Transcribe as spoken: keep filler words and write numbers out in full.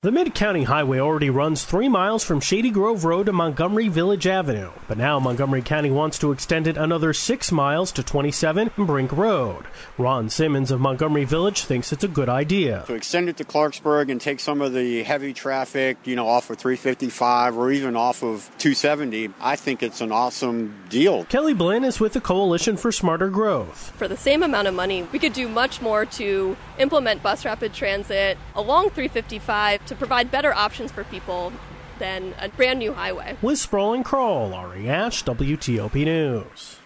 The Mid-County Highway already runs three miles from Shady Grove Road to Montgomery Village Avenue, but now Montgomery County wants to extend it another six miles to twenty-seven and Brink Road. Ron Simmons of Montgomery Village thinks it's a good idea. To extend it to Clarksburg and take some of the heavy traffic, you know, off of three fifty-five or even off of two seventy, I think it's an awesome deal. Kelly Blinn is with the Coalition for Smarter Growth. For the same amount of money, we could do much more to implement bus rapid transit along three fifty-five to provide better options for people than a brand new highway. With Sproul and Kroll, Ari Ash, W T O P News.